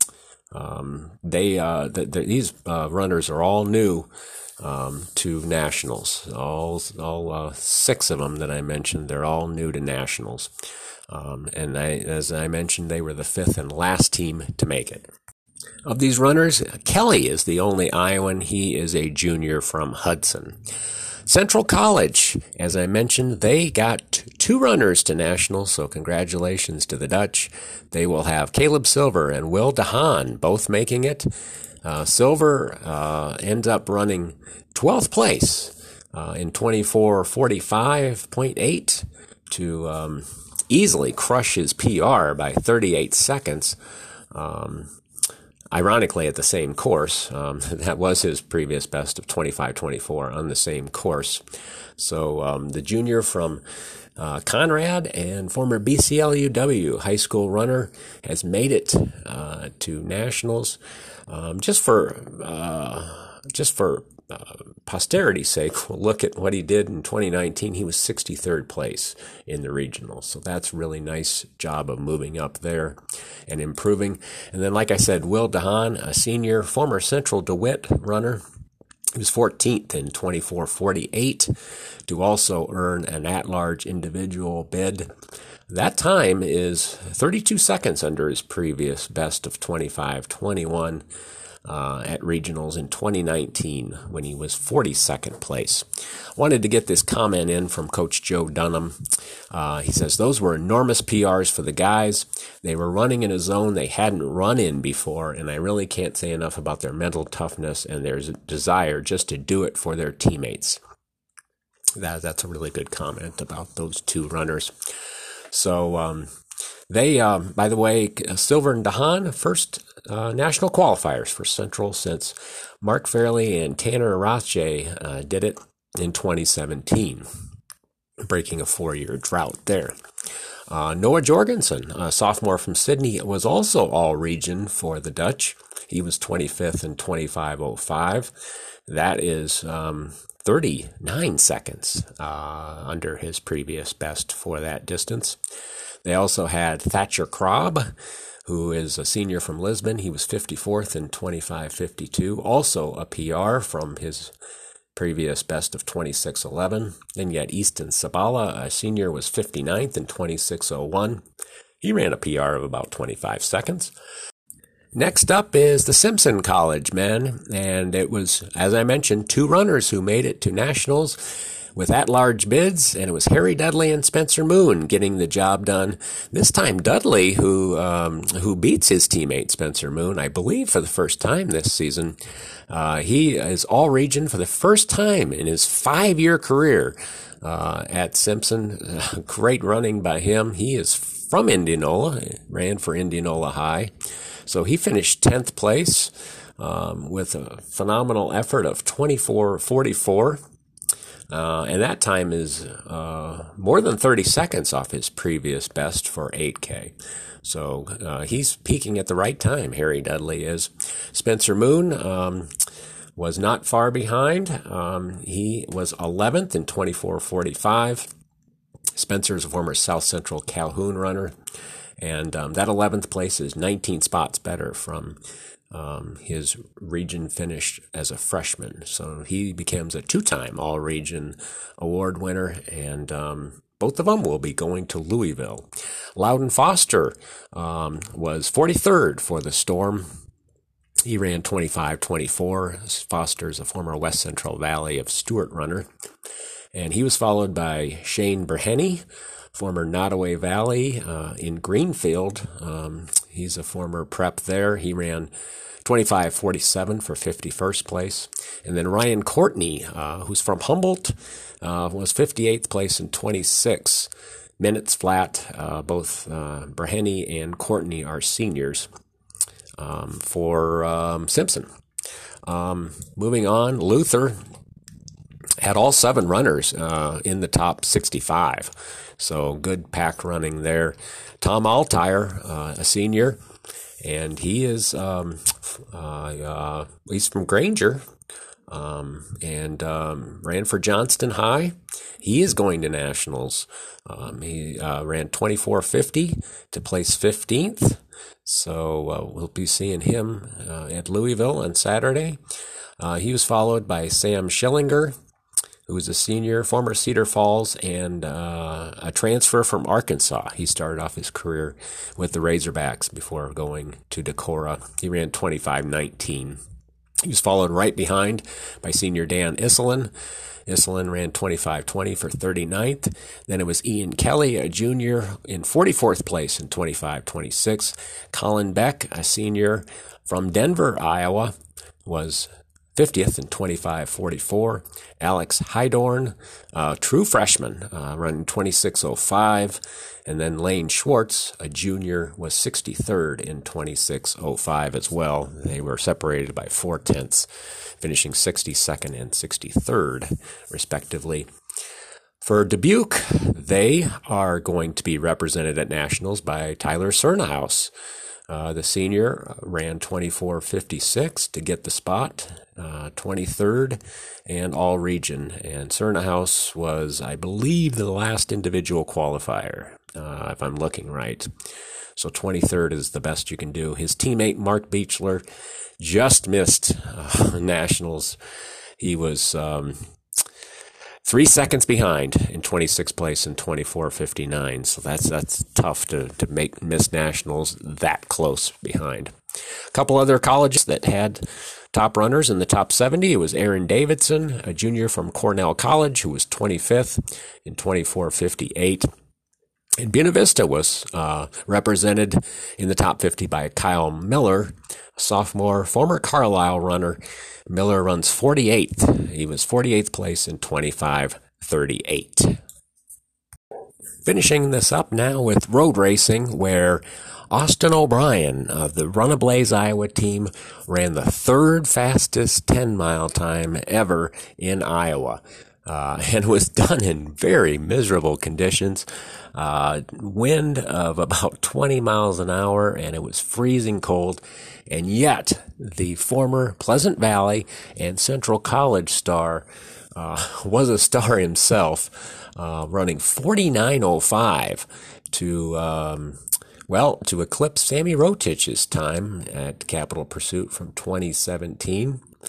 um, they uh, the, the, these uh, runners are all new Um, to nationals. All, all uh, six of them that I mentioned, they're all new to nationals. Um, and I, as I mentioned, they were the fifth and last team to make it. Of these runners, Kelly is the only Iowan. He is a junior from Hudson. Central College, as I mentioned, they got two runners to nationals, so congratulations to the Dutch. They will have Caleb Silver and Will DeHaan both making it. Uh, Silver uh, ends up running twelfth place uh, in twenty-four forty-five point eight to um, easily crush his P R by thirty-eight seconds. Um, ironically, at the same course. Um, that was his previous best of twenty-five twenty-four on the same course. So um, the junior from Uh, Conrad and former B C L U W high school runner has made it uh, to nationals. Um, just for uh, just for uh, posterity's sake, we'll look at what he did in twenty nineteen. He was sixty-third place in the regional, so that's really nice job of moving up there and improving. And then, like I said, Will DeHaan, a senior, former Central DeWitt runner. He was fourteenth in twenty-four forty-eight to also earn an at-large individual bid. That time is thirty-two seconds under his previous best of twenty-five twenty-one uh, at regionals in twenty nineteen when he was forty-second place. Wanted to get this comment in from Coach Joe Dunham. Uh, he says, those were enormous P Rs for the guys. They were running in a zone they hadn't run in before, and I really can't say enough about their mental toughness and their desire just to do it for their teammates. That, that's a really good comment about those two runners. So um, they, um, by the way, Silver and DeHaan, first uh, national qualifiers for Central since Mark Fairley and Tanner Rothschild uh, did it in twenty seventeen, breaking a four-year drought there. Uh, Noah Jorgensen, a sophomore from Sydney, was also all-region for the Dutch. He was twenty-fifth in twenty-five oh five. That is um, thirty-nine seconds uh, under his previous best for that distance. They also had Thatcher Krob, who is a senior from Lisbon. He was fifty-fourth in twenty-five fifty-two, also a P R from his previous best of twenty-six eleven. And yet Easton Sabala, a senior, was fifty-ninth in twenty-six oh one. He ran a P R of about twenty-five seconds. Next up is the Simpson College men, and it was, as I mentioned, two runners who made it to nationals with at-large bids, and it was Harry Dudley and Spencer Moon getting the job done. This time Dudley, who um, who beats his teammate Spencer Moon, I believe for the first time this season. Uh, he is all-region for the first time in his five-year career uh, at Simpson. Uh, great running by him. He is from Indianola, ran for Indianola High. So he finished tenth place um, with a phenomenal effort of twenty-four forty-four. Uh, and that time is uh, more than thirty seconds off his previous best for eight K. So uh, he's peaking at the right time, Harry Dudley is. Spencer Moon um, was not far behind. Um, he was eleventh in twenty-four forty-five. Spencer's a former South Central Calhoun runner. And um, that eleventh place is nineteen spots better from um, his region finish as a freshman. So he becomes a two-time all-region award winner, and um, both of them will be going to Louisville. Loudon Foster um, was forty-third for the Storm. He ran twenty-five twenty-four. Foster's a former West Central Valley of Stewart runner. And he was followed by Shane Berhenny, former Nottoway Valley uh, in Greenfield. Um, he's a former prep there. He ran twenty-five forty-seven for fifty-first place. And then Ryan Courtney, uh, who's from Humboldt, uh, was fifty-eighth place in twenty-six minutes flat. Uh, both uh, Berhenny and Courtney are seniors um, for um, Simpson. Um, moving on, Luther had all seven runners uh, in the top sixty-five. So good pack running there. Tom Altyre, uh, a senior, and he is um, uh, uh, he's from Granger, um, and um, ran for Johnston High. He is going to nationals. Um, he uh, ran twenty-four fifty to place fifteenth. So uh, we'll be seeing him uh, at Louisville on Saturday. Uh, he was followed by Sam Schillinger, who is a senior, former Cedar Falls, and uh, a transfer from Arkansas. He started off his career with the Razorbacks before going to Decorah. He ran twenty-five nineteen. He was followed right behind by senior Dan Iselin. Iselin ran twenty-five twenty for thirty-ninth. Then it was Ian Kelly, a junior, in forty-fourth place in twenty-five twenty-six. Colin Beck, a senior from Denver, Iowa, was fiftieth in twenty-five forty-four. Alex Hydorn, a true freshman, uh, running twenty-six oh five. And then Lane Schwartz, a junior, was sixty-third in twenty-six oh five as well. They were separated by four tenths, finishing sixty-second and sixty-third, respectively. For Dubuque, they are going to be represented at nationals by Tyler Cernahouse. Uh, the senior ran twenty-four fifty-six to get the spot, uh, twenty-third, and all region. And Cernahouse was, I believe, the last individual qualifier, uh, if I'm looking right. So twenty-third is the best you can do. His teammate, Mark Beechler, just missed uh, nationals. He was um, three seconds behind in twenty-sixth place in twenty-four fifty-nine. So that's that's tough to, to make miss nationals that close behind. A couple other colleges that had top runners in the top seventy. It was Aaron Davidson, a junior from Cornell College, who was twenty-fifth in twenty-four fifty-eight. And Buena Vista was uh, represented in the top fifty by Kyle Miller, a sophomore, former Carlisle runner. Miller runs forty-eighth. He was forty-eighth place in twenty-five thirty-eight. Finishing this up now with road racing, where Austin O'Brien of the Run-A-Blaze Iowa team ran the third fastest ten-mile time ever in Iowa. Uh, and was done in very miserable conditions. Uh, wind of about twenty miles an hour, and it was freezing cold. And yet, the former Pleasant Valley and Central College star uh, was a star himself, uh, running forty-nine oh five to, um, well, to eclipse Sammy Rotich's time at Capital Pursuit from twenty seventeen.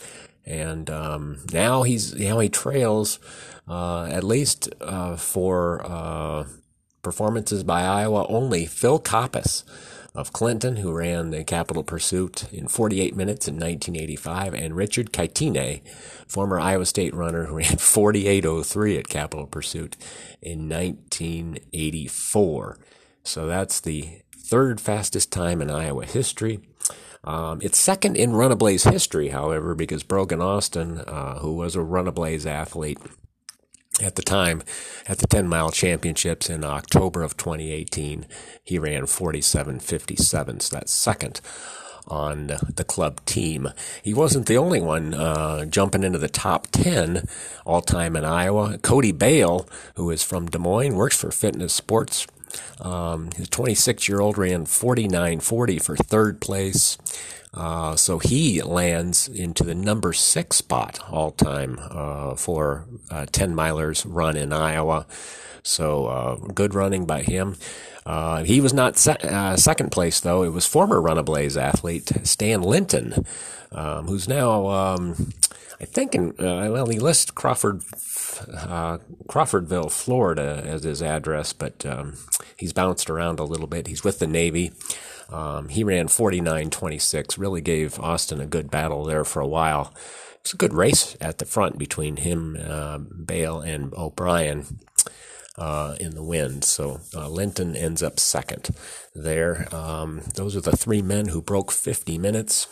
And um, now he's now he trails uh, at least uh, for uh, performances by Iowa only Phil Koppes of Clinton, who ran the Capital Pursuit in forty-eight minutes in nineteen eighty-five, and Richard Kaitine, former Iowa State runner, who ran forty-eight oh three at Capital Pursuit in nineteen eighty-four. So that's the third fastest time in Iowa history. Um, it's second in Run-A-Blaze history, however, because Brogan Austin, uh, who was a Run-A-Blaze athlete at the time, at the ten-mile championships in October of twenty eighteen, he ran forty-seven fifty-seven, so that's second on the club team. He wasn't the only one uh, jumping into the top ten all-time in Iowa. Cody Bale, who is from Des Moines, works for Fitness Sports. Um, his twenty-six-year-old ran forty-nine forty for third place. Uh, so he lands into the number six spot all time uh, for uh, ten milers run in Iowa. So uh, good running by him. Uh, he was not se- uh, second place, though. It was former Run-A-Blaze athlete Stan Linton, um, who's now, um, I think, in, uh, well, he lists Crawford, uh, Crawfordville, Florida as his address, but um, he's bounced around a little bit. He's with the Navy. Um, he ran forty-nine twenty-six, really gave Austin a good battle there for a while. It was a good race at the front between him, uh, Bale, and O'Brien uh, in the wind. So uh, Linton ends up second there. Um, those are the three men who broke fifty minutes.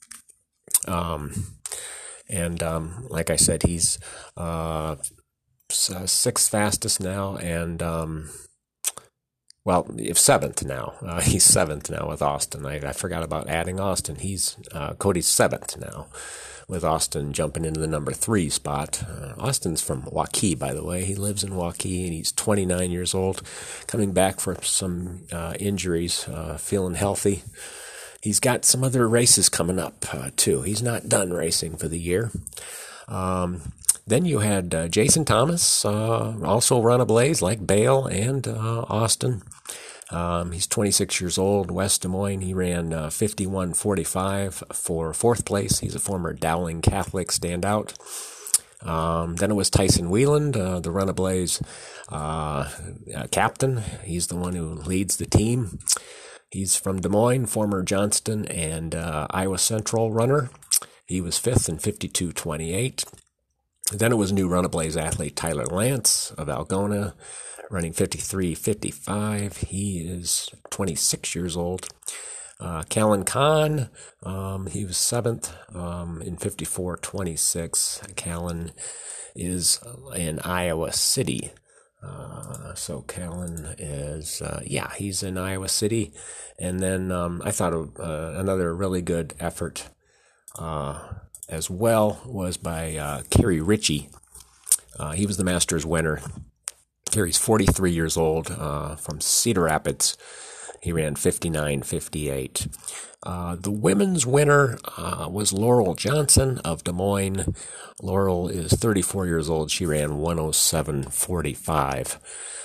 Um, and um, like I said, he's uh, sixth fastest now, and um, Well, if seventh now. Uh, he's seventh now with Austin. I, I forgot about adding Austin. He's uh, Cody's seventh now, with Austin jumping into the number three spot. Uh, Austin's from Waukee, by the way. He lives in Waukee, and he's twenty-nine years old, coming back from some uh, injuries, uh, feeling healthy. He's got some other races coming up, uh, too. He's not done racing for the year. Um, Then you had uh, Jason Thomas, uh, also Run-A-Blaze, like Bale and uh, Austin. Um, he's twenty-six years old, West Des Moines. He ran uh, fifty-one forty-five for fourth place. He's a former Dowling Catholic standout. Um, then it was Tyson Wieland, uh, the Run-A-Blaze uh, uh, captain. He's the one who leads the team. He's from Des Moines, former Johnston and uh, Iowa Central runner. He was fifth in fifty-two twenty-eight. Then it was new Run-A-Blaze athlete Tyler Lance of Algona, running fifty-three fifty-five. He is twenty-six years old. Uh, Callan Kahn, um, he was seventh um, in fifty-four twenty-six. Callan is in Iowa City. Uh, so Callan is, uh, yeah, he's in Iowa City. And then um, I thought of, uh, another really good effort uh as well was by uh, Kerry Ritchie. Uh, he was the Masters winner. Kerry's forty-three years old, uh, from Cedar Rapids. He ran fifty-nine fifty-eight. Uh, the women's winner uh, was Laurel Johnson of Des Moines. Laurel is thirty-four years old. She ran one oh seven forty-five.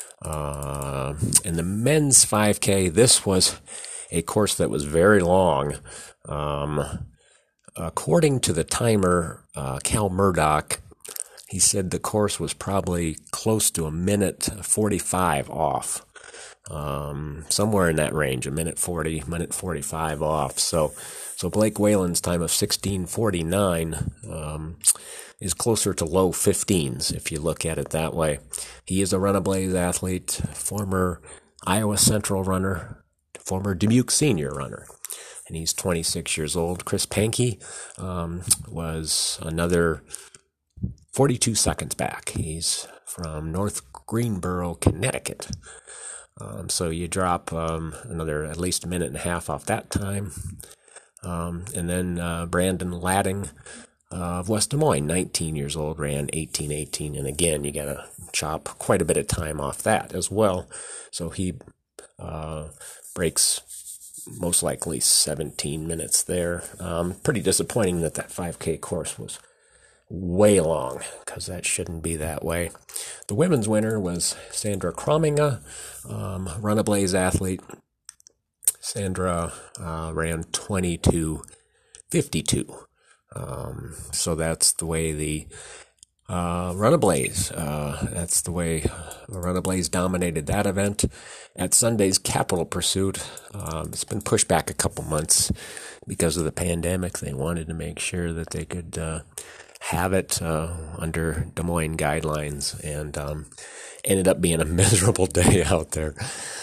Uh, and the men's five K, this was a course that was very long. Um, According to the timer, uh, Cal Murdoch, he said the course was probably close to a minute forty-five off, um, somewhere in that range, a minute forty, minute forty-five off. So, so Blake Whalen's time of sixteen forty-nine um, is closer to low fifteens if you look at it that way. He is a Run-A-Blaze athlete, former Iowa Central runner, former Dubuque Senior runner. And he's twenty-six years old. Chris Pankey um, was another forty-two seconds back. He's from North Greenboro, Connecticut. Um, so you drop um, another at least a minute and a half off that time. Um, and then uh, Brandon Ladding uh, of West Des Moines, nineteen years old, ran eighteen eighteen. And again, you got to chop quite a bit of time off that as well. So he uh, breaks most likely seventeen minutes there. Um, pretty disappointing that that five K course was way long, because that shouldn't be that way. The women's winner was Sandra Krominga, um, Run-A-Blaze athlete. Sandra uh, ran twenty-two fifty-two Um, so that's the way the uh, Runablaze, uh, that's the way Runablaze dominated that event. At Sunday's Capital Pursuit, um, it's been pushed back a couple months because of the pandemic. They wanted to make sure that they could uh, have it uh, under Des Moines guidelines, and um, ended up being a miserable day out there.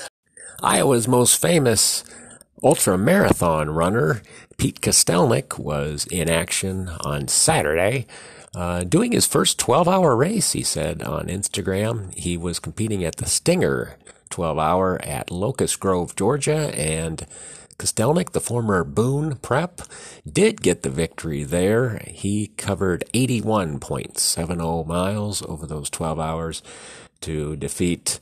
Iowa's most famous ultra marathon runner, Pete Kostelnik, was in action on Saturday, uh, doing his first twelve-hour race, he said on Instagram. He was competing at the Stinger twelve-hour at Locust Grove, Georgia, and Kostelnik, the former Boone prep, did get the victory there. He covered eighty-one point seven zero miles over those twelve hours to defeat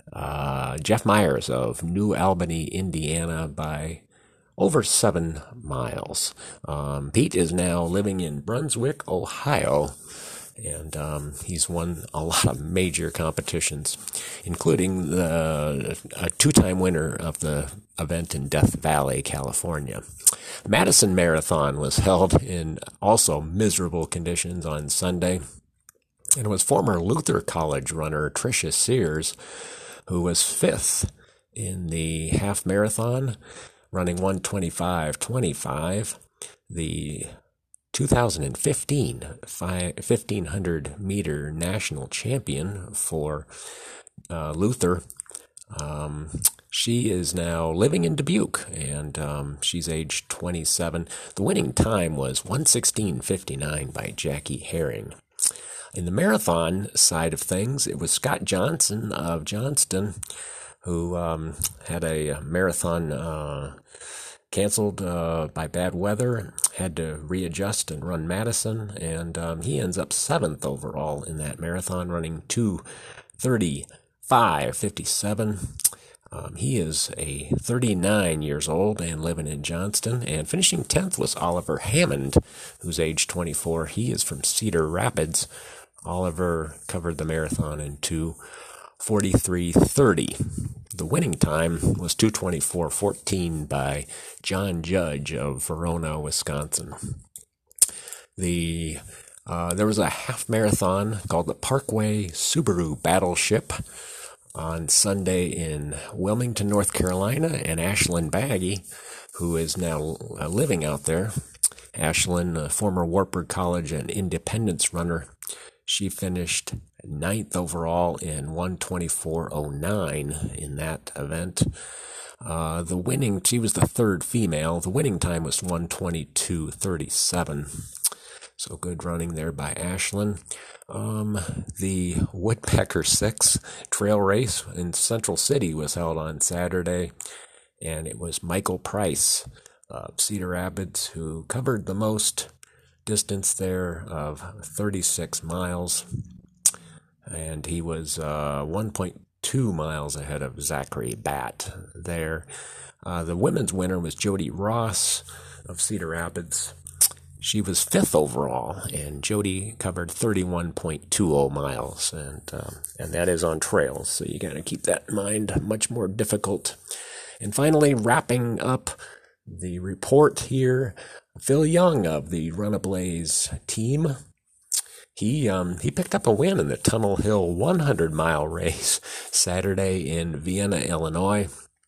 uh, Jeff Myers of New Albany, Indiana, by over seven miles. Um, Pete is now living in Brunswick, Ohio, and um, he's won a lot of major competitions, including the a two-time winner of the event in Death Valley, California. Madison Marathon was held in also miserable conditions on Sunday, and it was former Luther College runner Tricia Sears who was fifth in the half marathon, running one twenty-five twenty-five. The two thousand fifteen fifteen hundred meter national champion for uh, Luther. Um, she is now living in Dubuque, and um, she's age twenty-seven. The winning time was one sixteen fifty-nine by Jackie Herring. In the marathon side of things, it was Scott Johnson of Johnston who um, had a marathon uh, canceled uh, by bad weather, had to readjust and run Madison, and um, he ends up seventh overall in that marathon, running two thirty-five fifty-seven. Um, he is a thirty-nine years old and living in Johnston, and finishing tenth was Oliver Hammond, who's age twenty-four. He is from Cedar Rapids. Oliver covered the marathon in two forty-three thirty. The winning time was two twenty-four fourteen by John Judge of Verona, Wisconsin. The uh, there was a half marathon called the Parkway Subaru Battleship on Sunday in Wilmington, North Carolina, and Ashlyn Baggy, who is now uh, living out there. Ashlyn, a former Wartburg College and Independence runner, she finished ninth overall in one twenty-four oh nine in that event. Uh, the winning, she was the third female. The winning time was one twenty-two thirty-seven. So good running there by Ashlyn. Um, the Woodpecker Six trail race in Central City was held on Saturday, and it was Michael Price of Cedar Rapids who covered the most distance there of thirty-six miles, and he was uh, one point two miles ahead of Zachary Batt there. Uh, the women's winner was Jody Ross of Cedar Rapids. She was fifth overall, and Jody covered thirty-one point two oh miles, and um, and that is on trails, so you got to keep that in mind. Much more difficult. And finally, wrapping up the report here, Phil Young of the Runablaze team. He um, he picked up a win in the Tunnel Hill one hundred mile race Saturday in Vienna, Illinois.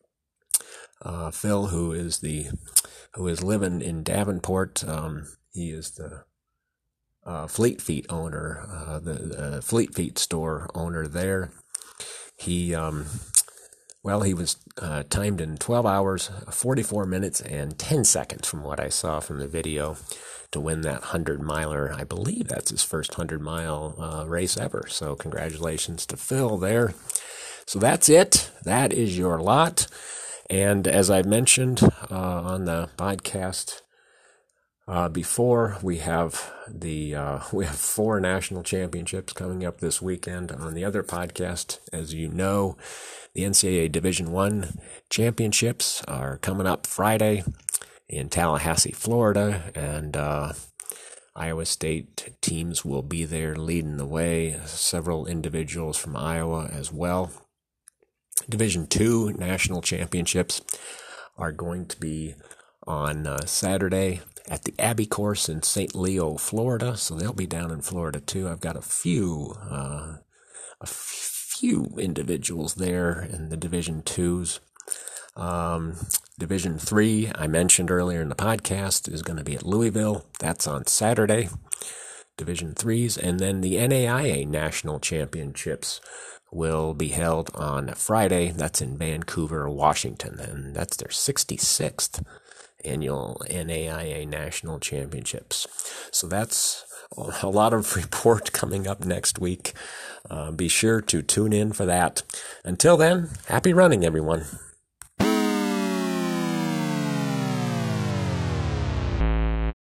Uh, Phil, who is the who is living in Davenport, um, he is the uh, Fleet Feet owner, uh, the, the Fleet Feet store owner there. He um, well, he was uh, timed in twelve hours, forty-four minutes, and ten seconds from what I saw from the video to win that hundred miler. I believe that's his first hundred mile uh, race ever. So congratulations to Phil there. So that's it. That is your lot. And as I mentioned uh, on the podcast uh, before, we have the uh, we have four national championships coming up this weekend. On the other podcast, as you know, the N C double A Division One championships are coming up Friday in Tallahassee, Florida, and uh, Iowa State teams will be there leading the way. Several individuals from Iowa as well. Division Two national championships are going to be on uh, Saturday. at the Abbey Course in Saint Leo, Florida. So they'll be down in Florida too. I've got a few, uh, a few individuals there in the Division Twos. Um, Division Three, I mentioned earlier in the podcast, is going to be at Louisville. That's on Saturday. Division Threes, and then the N A I A National Championships will be held on Friday. That's in Vancouver, Washington, and that's their sixty-sixth annual N A I A National Championships. So that's a lot of report coming up next week. Uh, be sure to tune in for that. Until then, happy running, everyone.